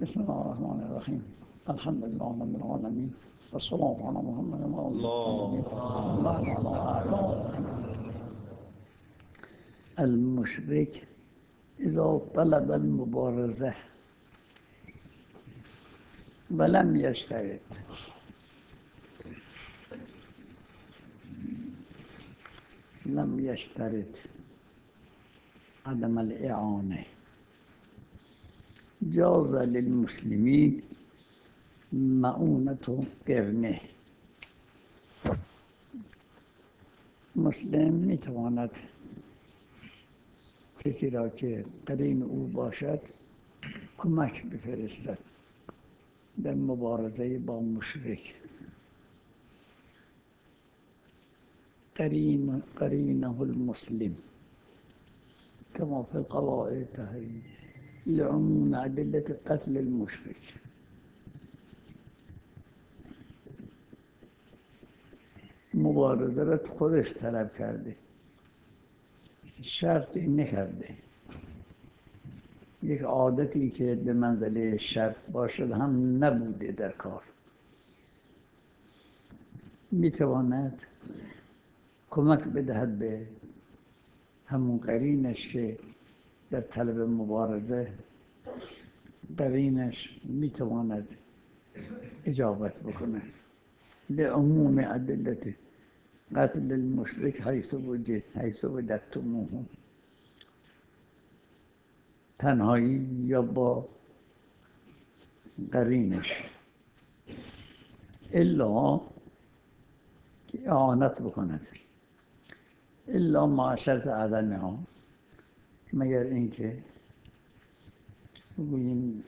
بسم الله الرحمن الرحيم الحمد لله رب العالمين والصلاة على محمد المشرك إذا طلب المبارزة ولم يشترط عدم الإعانة جاز للمسلمين مؤونة قرنه. مسلم میتواند کسی را که قرین او باشد کمک بفرستد در مبارزه با مشرک. قرینه المسلم كما في القواعد التحريرية لعموم أدلة قتل المشرك. مبارزه را خودش طلب کرده، شرطی نکرده. یک عادتی که به منزله شرط باشد هم نبوده در کار. میتواند کمک بدهد به همون قرینش که در طلب مبارزه قرینش میتواند اجابت بکند. لعموم ادلت قتل المشرک حیث وجدتموه، تنهایی یا با قرینش، الا که اعانت بکند، الا مع شرط عدمها، مگر اینکه بگوییم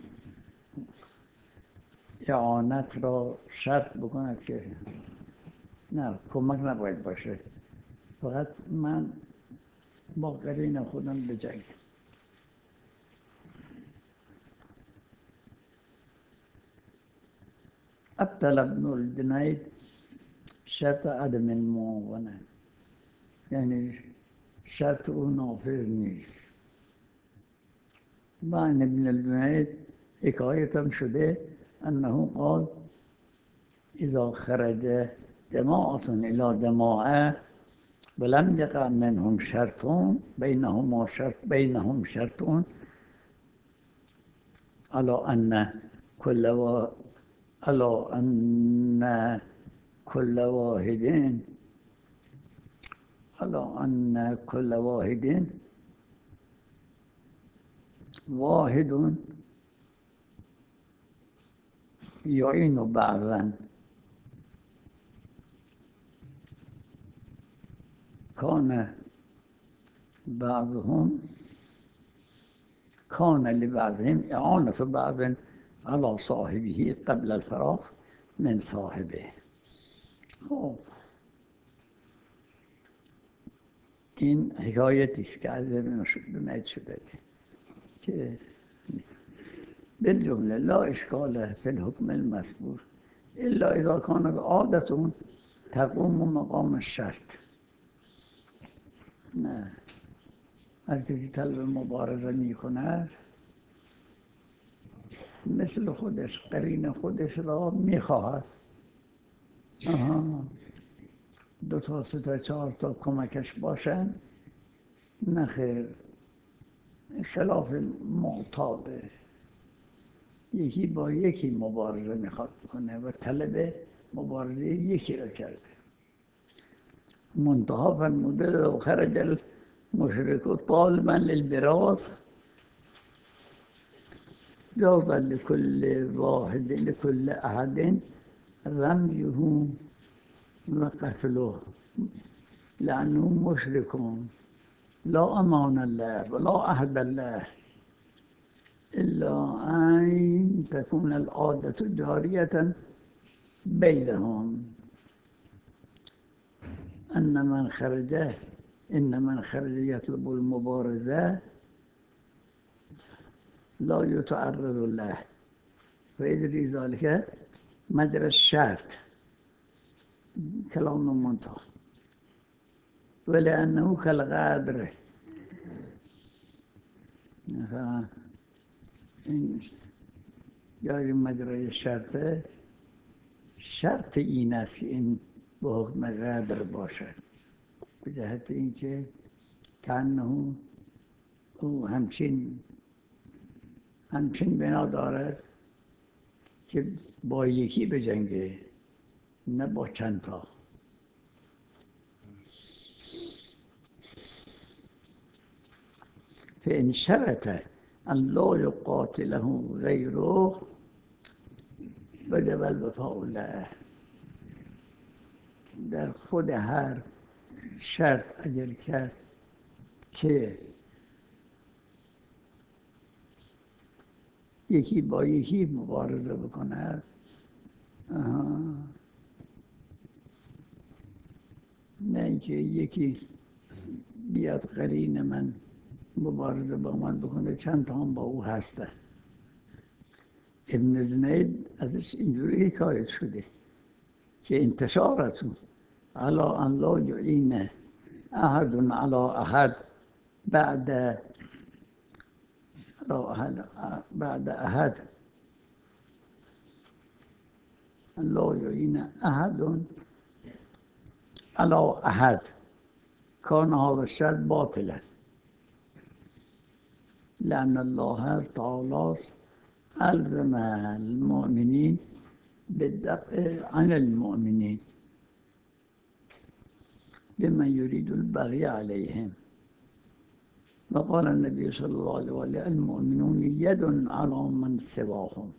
اعانت را شرط بکند که نه کمک نباید باشه، فقط من با قرین خودم بجنگم. ابطل ابن الجنید شرط عدم المعاونة، یعنی شرط او نافذ نیست. و عن ابن الجنید حکایتم شده انه قال اذا خرج جماعة الى جماعة ولم يقع منهم شرط بينهم شرط على ان كل واحد يعين بعضا كان لبعضهم إعانة بعض على صاحبه قبل الفراغ من صاحبه. خب این حکایتی است که از ابن جنید شده که بالجمله لا اشکال فی الحکم المذکور الا اذا كانت عادة تقوم مقام الشرط. نه، هر کسی طلب مبارزه می کند مثل خودش قرین خودش را می خواهد. دو تا سه تا چهار تا کمکش باشن، نه خیر، خلاف معتاده. یکی با یکی مبارزه میخواد بکنه و طلب مبارزه یکی را کرده. منتها فرموده لو خرج المشرك طالبا للبراز جاز لكل أحد رميه وقتله لأنه مشرك لا أمان الله ولا عهد الله إلا أن تكون العادة جارية بينهم إن من خرج يطلب المبارزة لا يتعرض له فيجري ذلك مجرى الشرط. كلام منتهى. ولأنه كالغادر، جاری مجرای شرطه، شرط این است که این به حکم قدر باشد، به جهت اینکه کانه او همچین بنا دارد که با یکی بجنگه، نه با چند تا. فإن شرط أن لا يقاتله غيره وجب الوفاء له. در خود هر شرط اگر کرد که یکی با یکی مبارزه بکند، نه اینکه یکی بیاد قرین من مبارزه با من بکنه، چند تا هم با او هسته. ابن جنید ازش اینجوری حکایت شده که انتشارتون على ان لا يعين احد على احد بعد احد، لا يعين احد على احد كان هذا الشرط باطلا لأن الله تعالى ألزم المؤمنين بالدفع عن المؤمنين بمن يريد البغي عليهم. وقال النبي صلى الله عليه وسلم المؤمنون يد على من سواهم.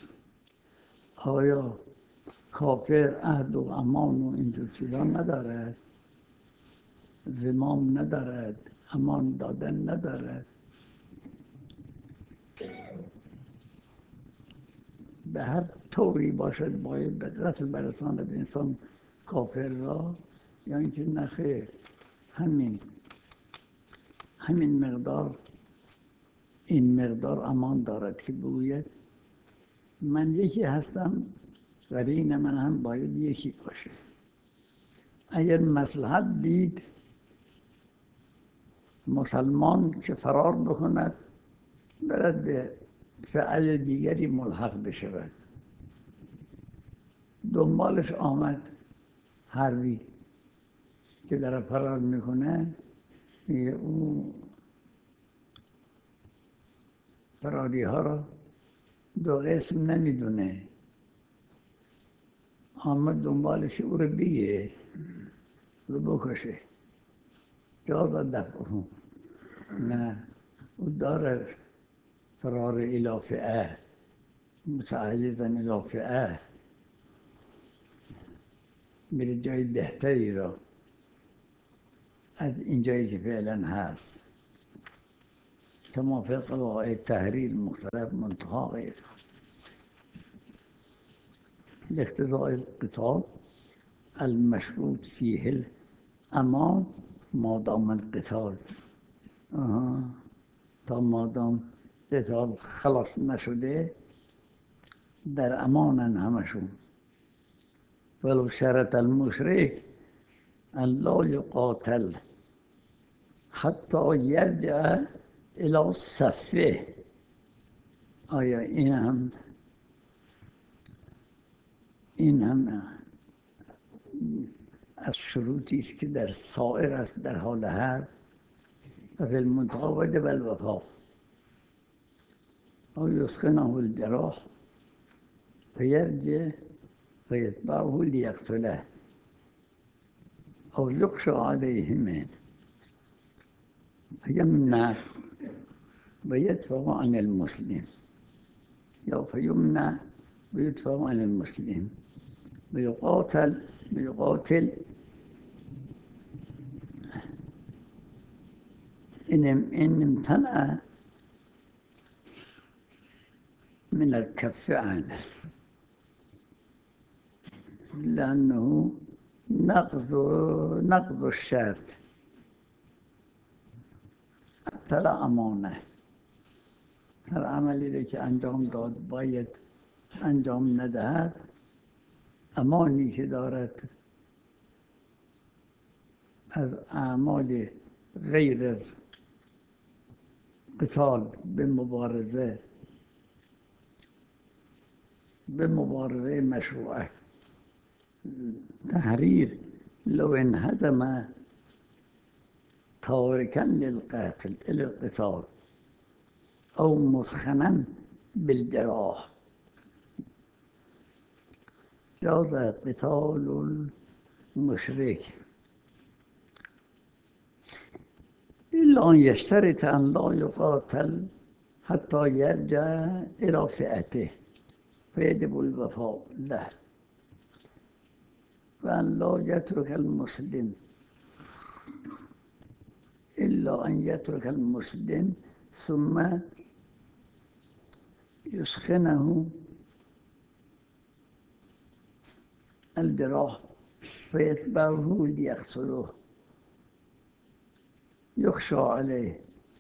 آیا کافر عهد و امان و اینجور چیزا ندارد؟ زمام ندارد، امان دادن ندارد؟ به هر طوری باشد باید به قتل برساند انسان کافر را، یا اینکه نخیر همین مقدار، این مقدار امان دارد که بگوید من یکی هستم، قرین من هم باید یکی باشه. اگر مصلحت دید مسلمان که فرار بکند، برد به فعل دیگری ملحق بشود. دنبالش آمد حربی که در فرار میکنه، او فراری ها را دو قسم نمیدونه، آمد دنبالش او رو بگیره، رو بکشه. جاز دفعه نه، او داره فرار الی فئه، متعهزا الی فئه، میره جای بهتری را از این جایی که فعلا هست، کما فی قواعد تحریر مختلف منتها غیر. لاقتضاء القتال المشروط فيه الامان ما دام القتال، تا مادام قتال خلاص نشده در امانن همشون. ولو شرط المشرک ان لا يقاتل حتی یرجع الى صفه. آیا این هم از شروطی است که در سائر است، در حال حرب. و فی المنتهی وجب الوفا او یسخنه الجراح فیرجع فیتبعه لیقتله او یخشى علیه منه فیمنع ويدفع عن المسلم، یا فیمنع ويدفع عن المسلم ويقاتل إن امتنع من الكف عنه لأنه نقض الشرط ترى امانه. هر عملی را که انجام داد باید انجام ندهد، امانی که دارد از اعمال غیر از قتال به مبارزه به مبارزه مشروعه. تحریر لو انهزم تاركا للقاتل إلى القتال أو مثخنا بالجراح جاز قتال المشرك إلا أن يشترط أن لا يقاتل حتى يرجع إلى فئته فيجب الوفاء له وأن لا يترك المسلم إلا أن يترك المسلم ثم يسخنه الجراح فيتبعه ليقتله يخشى عليه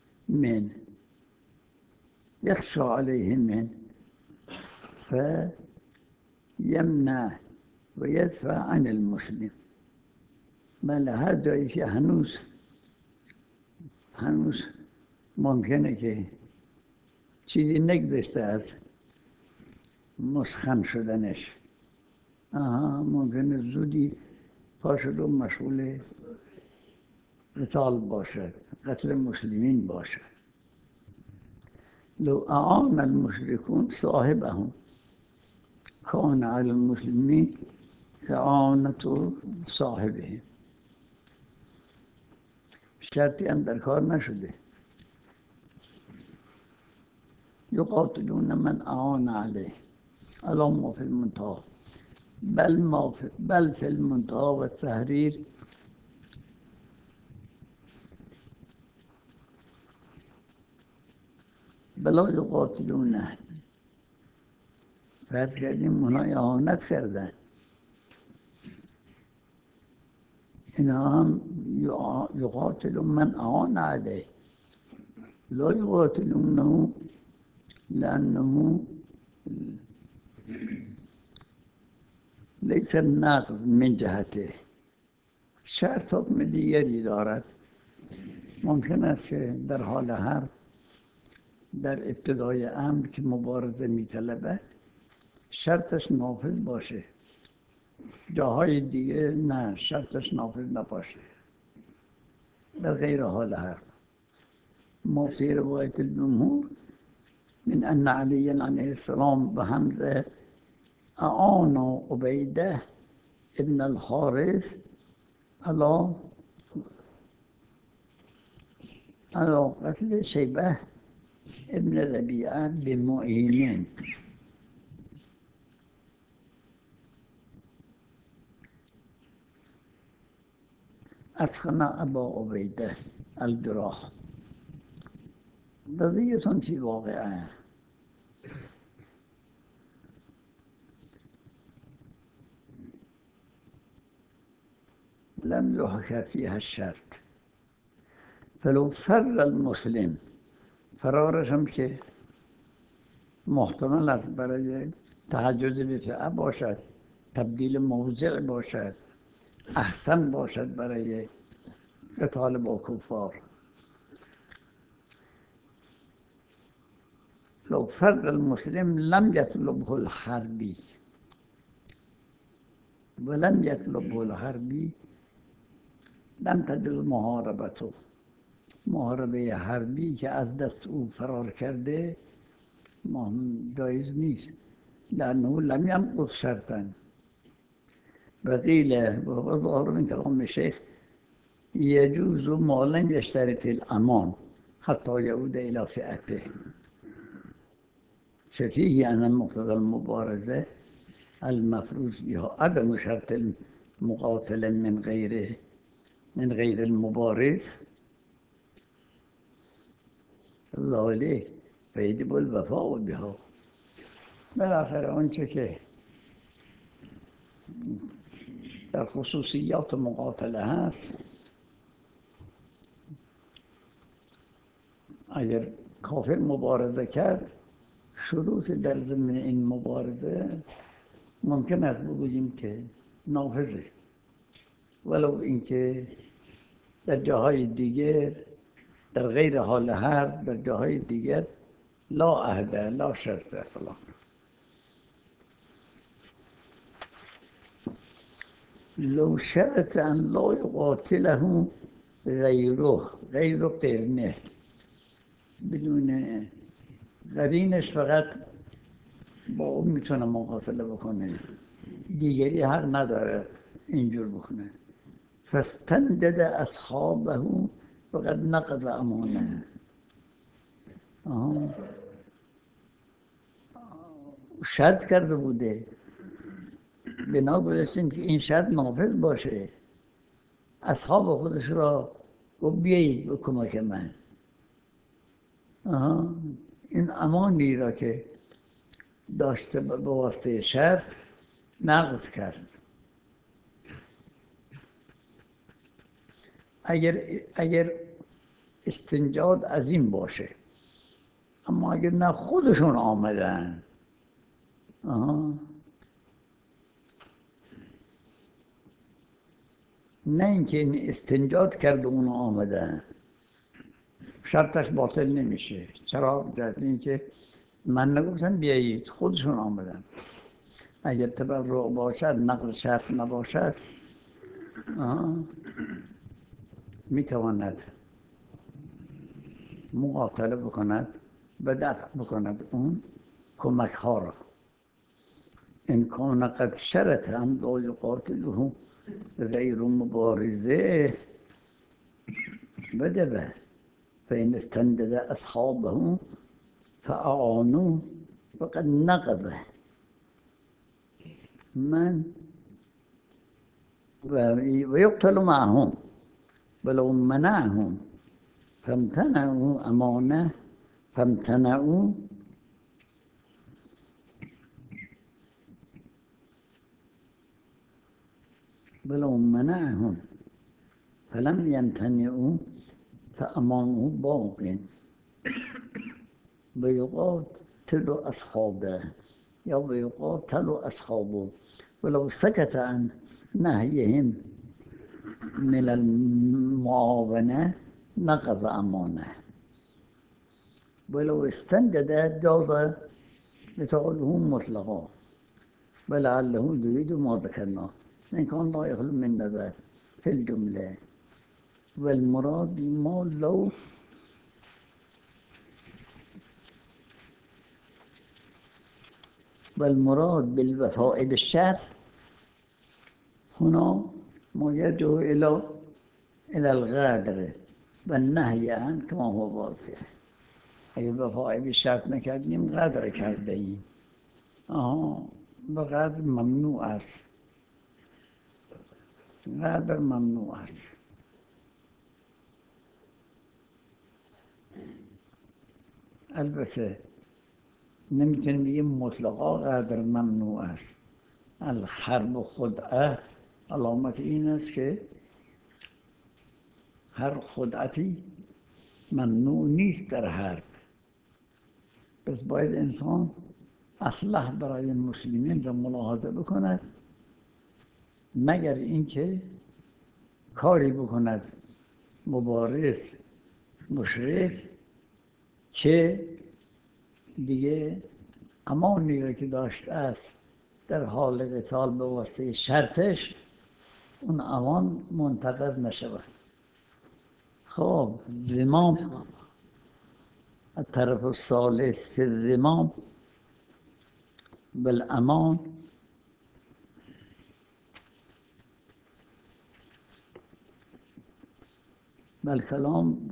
منه فيمنع ويدفع عن المسلم. بله هر جایی که هنوز ممکنه که چیزی نگذشته از مسخن شدنش، ممکنه زودی پا شد و مشغول قتال باشه، قتل مسلمین باشه. لو اعان المشركون صاحبهم كان على المسلمين اعانة صاحبهم. شرطی هم در کار نشده. يقاتلون من اعان عليه الا ما في المنتهى بل في المنتهى والتحرير بلا يقاتلونه. فرض کردیم اونا اعانت کردن، اینا هم يقاتل من اعان عليه لا يقاتلونه لأنه ليس النقض من جهته. شرط حکم دیگری دارد. ممکن است که در حال حرب در ابتدای امر که مبارزه می‌طلبد شرطش نافذ باشه، جاهای دیگه نه شرطش نافذ نباشه. در غیر حال حرب ما في رواية الجمهور من أن علي عليه السلام وحمزة أعانوا عبيدة ابن الحارث على قتل شيبة ابن ربيعة بمعين. أسخن أبا عبيدة الجراح. قضية في واقعها لم يحكى فيها الشرط. فلو فر المسلم فرارش هم که محتمل است برای تحجز به باشد، تبدیل موضع باشد، احسن باشد برای قتال با کفار. لو فر المسلم لم يطلبه الحربي ولم يطلبه الحربي لم تجوز محاربته. محاربه حربی که از دست او فرار کرده جایز نیست، لأنه لم ينقض شرطا. وقيل وهو ظاهر من كلام الشيخ يجوز ما لم يشترط الأمان حتى يعود إلى فئته. ففيه أن مقتضى المبارزة المفروض بها عدم شرط المقاتل من غير المبارز ذلك فيجب الوفاء بها. بالاخره آنچه که در خصوصیات مقاتله هست، اگر کافر مبارزه کرد شروط در ضمن این مبارزه ممکن است بگوییم که نافذه، ولو اینکه در جاهای دیگر در غیر حال حرب در جاهای دیگر لا عهد لا شرط فلان. لو شرط ان لا یقاتله غیره قرنه، بدون قرینش فقط با اون میتونه مقاتله بکنه، دیگری حق نداره اینجور بکنه. فاستندد اصحابه فقد نقض امانه. شرط کرده بوده، بنا گذاشتیم که این شرط نافذ باشه. اصحاب خودش را گفت بیایید به کمک من. این امانی را که داشته به واسطه شرط نقض کرد. اگر استنجاد از این باشه، اما اگر نه خودشون آمدن نه اینکه این استنجاد کرد و اون آمدن، شرطش باطل نمیشه. چرا؟ در اینکه من نگفتم بیایید، خودشون آمدن. اگر تبرع باشد، نقض شرط نباشد، میتواند مقاتله بکند و دفع بکند اون کمک ها را. ان کان قد شرط ان لا یقاتله غیر مبارزه بدبه فإن استندد اصحابه فاعانوه فقد نقضه. من ويقتل معهم ولو منعهم فامتنعوا امانه فامتنعوا ولو منعهم فلم يمتنعوا فأمانه باق ويقاتل أصحابه یا ويقاتل أصحابه ولو سكت عن نهيهم من المعاونة نقض أمانه ولو استندد جاز قتاله مطلقا ولعله يريد ما ذكرناه إن كان لا يخلو من نظر في الجملة. والمراد ما لو والمراد بالوفاء بالشرط هنا ما يرجع إلى الغدر والنهي عنه كما هو واضح. اگه وفاء بالشرط نکردیم غدر کرده ایم. به غدر ممنوع است. غدر ممنوع است. البته نمیتونیم بگیم مطلقا غدر ممنوع است. الحرب خدعه علامت این است که هر خدعتی ممنوع نیست در حرب. پس باید انسان اصلح برای مسلمین را ملاحظه بکند، مگر اینکه کاری بکند مبارز مشرک که دیگه امانی را که داشته است در حال قتال به واسطه شرطش اون امان منتقض نشود. خب ذمام الطرف الثالث في الذمام بالامان بالكلام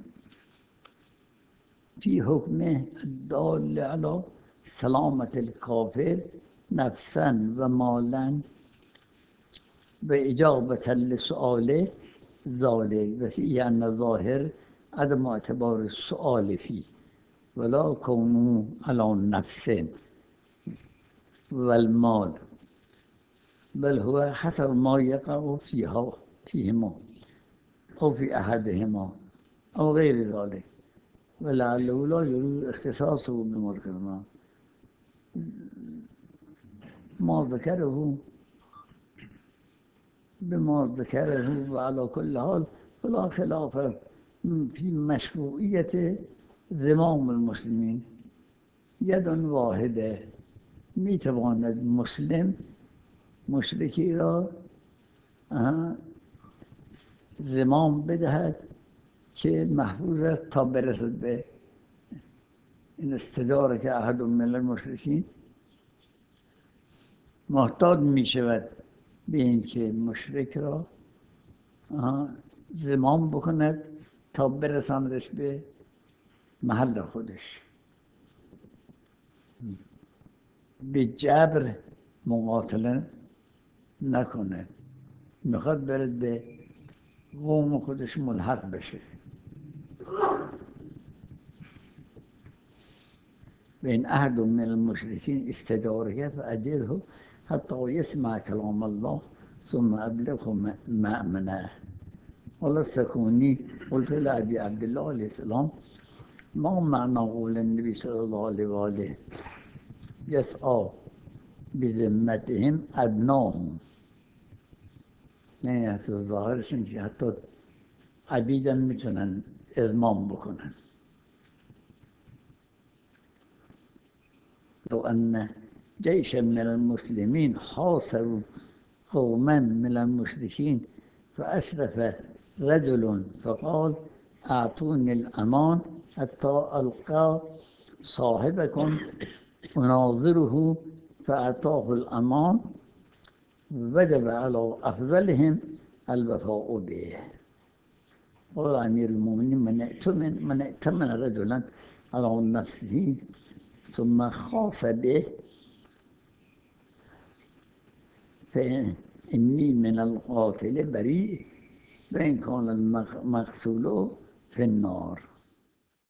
في حكمه الدال على سلامة الكافر نفسا ومالا وإجابة لسؤاله ذلك وفيه أن الظاهر عدم اعتبار السؤال فيه ولا كونه على النفس والمال بل هو حسب ما يقع فيهما أو في أحدهما أو غير ذلك ولعله لا يريد اختصاصه بمذكرنا ما ذكره بما ذكره وعلى كل حال فلا خلاف في مشروعية ذمام المسلمين. ید واحده میتواند مسلم مشرکی را زمام بدهد که محفوظ است تا برسد به این استداره که احد من المشرکین محتاط می شود به این که مشرک را زمام بکند تا برساندش به محل خودش. به جبر مقاتله نکنه، میخواد برد به قوم خودش ملحق بشه. بين أحد من المشركين استداره فأجره حتى يسمع كلام الله ثم أبلغه مأمنه. قال السكوني قلت لأبي عبد الله عليه السلام ما معنى قول النبي صلى الله عليه وآله يسعى بذمتهم أدناهم؟ يعني حتی ظاهرشون که حتی عبیدم میتونن اضمام بکنن. لو أن جيشا من المسلمين حاصروا قوما من المشركين فأشرف رجل فقال أعطوني الأمان حتى ألقى صاحبكم أناظره فأعطاه الأمان وجب على أفضلهم الوفاء به. قال أمير المؤمنين من ائتمن رجلا على نفسه ثم خاف به فإني من القاتل بريء وإن كان المقتول في النار.